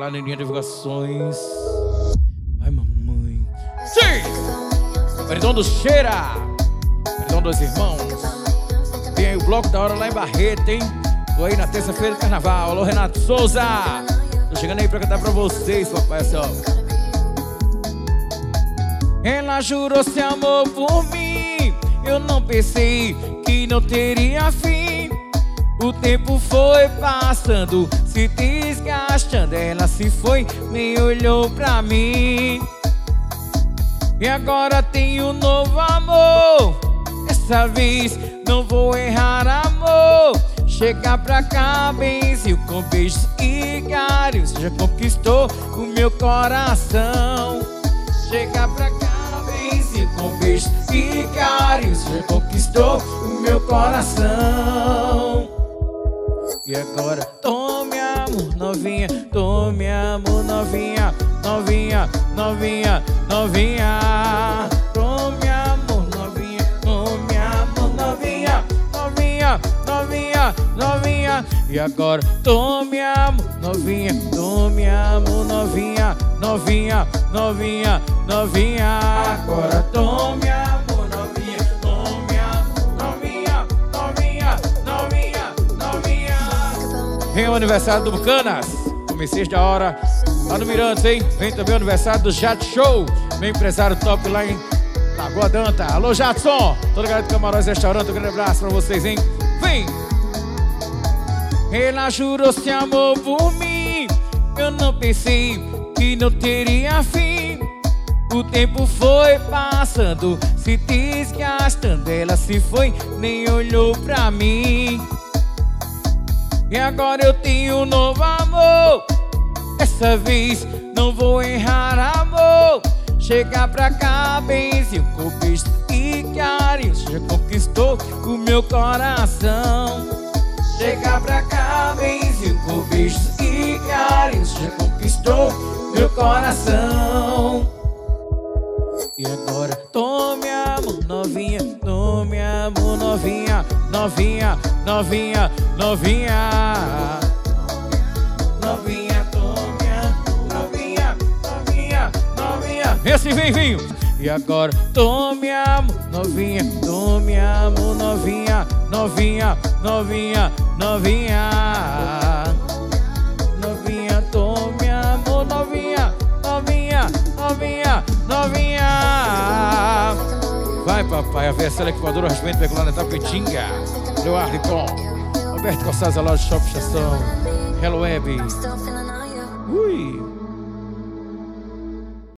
Clarinha Divulgações. Ai, mamãe. Sim! Perdão do Cheira. Perdão dos irmãos. Tem aí o Bloco da Hora lá em Barreto, hein? Tô aí na terça-feira do carnaval. Alô, Renato Souza. Tô chegando aí pra cantar pra vocês, papai, só. Ela jurou se amor por mim. Eu não pensei que não teria fim. O tempo foi passando, se desgastando. Ela se foi, nem olhou pra mim. E agora tenho um novo amor. Dessa vez não vou errar, amor. Chega pra cá, benzinho, com beijos e carinhos. Você já conquistou o meu coração. Chega pra cá, benzinho, com beijos e carinhos. Você já conquistou o meu coração. E agora, tome amor, novinha, tome amor, novinha, novinha, novinha, novinha. Tome amor, novinha, tome amor, novinha, novinha, novinha, novinha. E agora, tome amor, novinha, tome amor, novinha, novinha, novinha, novinha. Agora, tome amor, novinha, tome amor, novinha, novinha, novinha, novinha. Vem o aniversário do Bucanas, comecei da hora, lá no Mirantes, hein? Vem também o aniversário do Jad Show, meu empresário top lá em Lagoa Danta. Alô, Jadson, toda a galera do Camarões Restaurante, um grande abraço pra vocês, hein? Vem! Ela jurou se amor por mim. Eu não pensei que não teria fim. O tempo foi passando, se desgastando. Ela se foi, nem olhou pra mim. E agora eu tenho um novo amor. Dessa vez não vou errar, amor. Chega pra cá, benzinho, com beijo e carinho. Você já conquistou o meu coração. Chega pra cá, benzinho, com beijos e carinho. Você já conquistou meu coração. E agora, tome amor, novinha, tome amor, novinha, novinha, novinha, novinha. Novinha, tome amor, novinha, novinha, novinha. Vem assim, vem, vem. E agora, tome amor, novinha, tome amor, novinha, novinha, novinha, novinha. Novinha, tome amor, novinha, novinha, novinha, novinha. Vai, papai, a versão equivadora, raspamento pecular na Tapetinga. Leonardo com Roberto Cossasa, loja Shop Estação, Hello Web. Ui.